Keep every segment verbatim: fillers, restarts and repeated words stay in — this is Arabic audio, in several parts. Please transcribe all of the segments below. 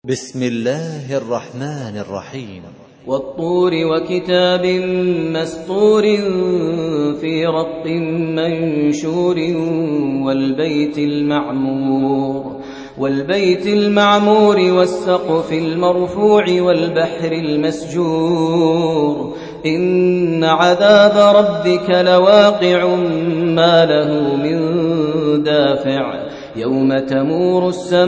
بسم الله الرحمن الرحيم والطور وكتاب مسطور في رق منشور والبيت المعمور والبيت المعمور والسقف المرفوع والبحر المسجور إن عذاب ربك لواقع ما له من دافع يوم تمور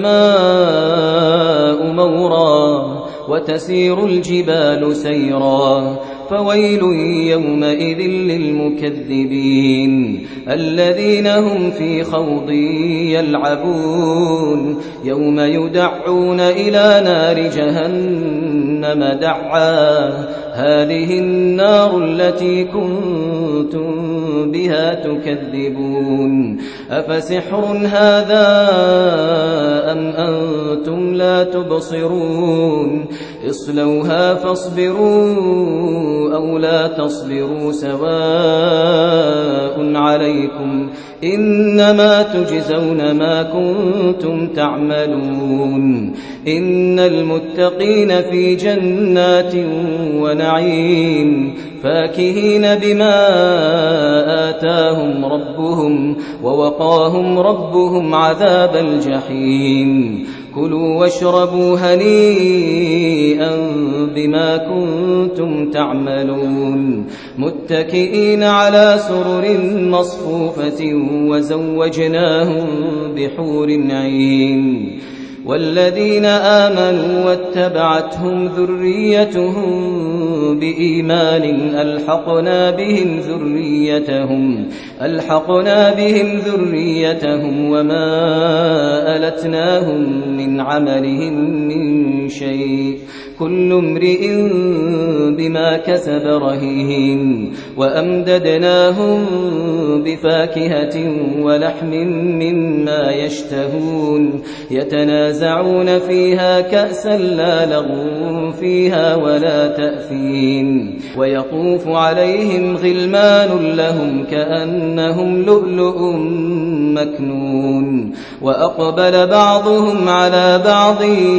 السماء مورا وتسير الجبال سيرا فويل يومئذ للمكذبين الذين هم في خوض يلعبون يوم يدعون إلى نار جهنم دعا هذه النار التي كنتم بها تكذبون أفسحر هذا أم أنتم لا تبصرون اصلوها فاصبروا أو لا تصبروا سواء عليكم إنما تجزون ما كنتم تعملون إن المتقين في جنات ونعيم فاكهين بما آتاهم ربهم ووقاهم ربهم عذاب الجحيم كلوا واشربوا هنيئا بما كنتم تعملون متكئين على سرر مصفوفة وزوجناهم بحور عين والذين آمنوا واتبعتهم ذريتهم بإيمان ألحقنا بهم ذريتهم ألحقنا بهم ذريتهم وما ألتناهم من عملهم من شيء كل امرئ بما كسب رهين وأمددناهم بفاكهة ولحم مما يشتهون يتنازعون فيها كأسا لا لغو فيها ولا تأثيم ويطوف عليهم غلمان لهم كأنهم لؤلؤ مكنون وأقبل بعضهم على بعض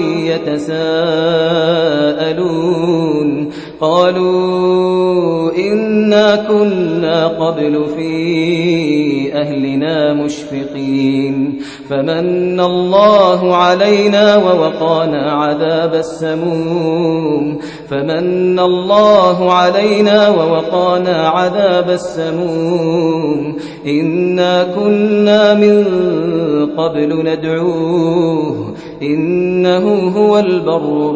يتساءلون قالوا إنا كنا قبل في أهلنا مشفقين فمن الله علينا ووقانا عذاب السموم فمن الله علينا ووقانا عذاب السموم إنا كنا من قبل ندعوه إنه هو البر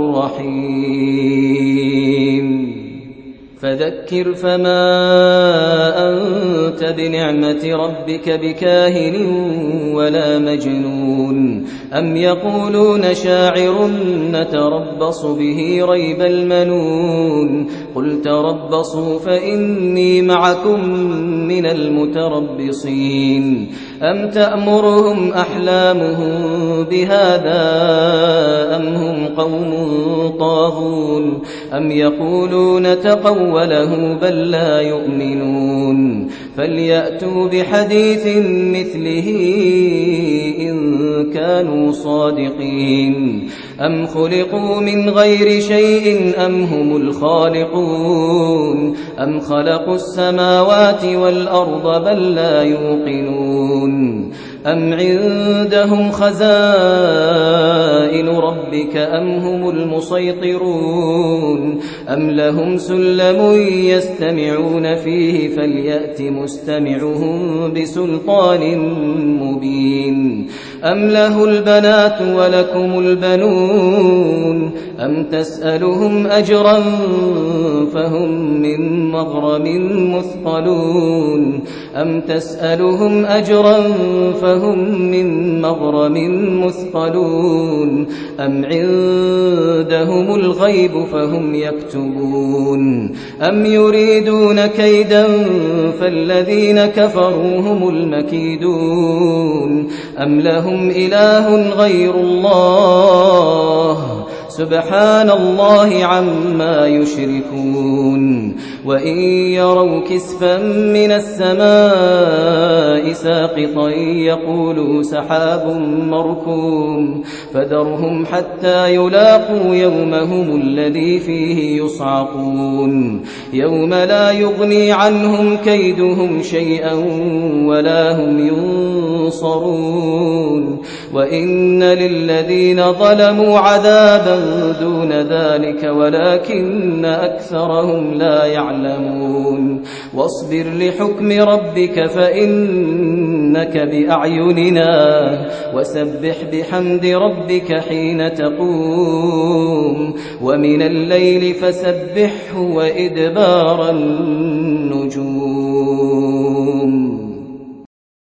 الرحيم فذكر فما أنت بنعمة ربك بكاهن ولا مجنون أم يقولون شاعر نتربص به ريب المنون قل تربصوا فإني معكم من المتربصين أم تأمرهم أحلامهم بهذا أم هم قوم طاغون أم يقولون تقوله بل لا يؤمنون فليأتوا بحديث مثله إن كانوا صادقين أم خلقوا من غير شيء أم هم الخالقون أم خلقوا السماوات والأرض بل لا يوقنون أم عندهم خزائن ربك أم هم المسيطرون أم لهم سلم يستمعون فيه فليأت مستمعهم بسلطان مبين أم له البنات ولكم البنون أم تسألهم أجرا فهم من مغرم مثقلون أم تسألهم أجرا فهم من مغرم مثقلون أم عندهم الغيب فهم يكتبون أم يريدون كيدا فالذين كفروا هم المكيدون أم لهم إله غير الله سبحان الله عما يشركون وإن يروا كسفا من السماء ساقطا يقولوا سحاب مركوم فذرهم حتى يلاقوا يومهم الذي فيه يصعقون يوم لا يغني عنهم كيدهم شيئا ولا هم ينصرون وإن للذين ظلموا عذابا دون ذلك ولكن أكثرهم لا يعلمون واصبر لحكم ربك فإنك بأعيننا وسبح بحمد ربك حين تقوم ومن الليل فسبحه وإدبار النجوم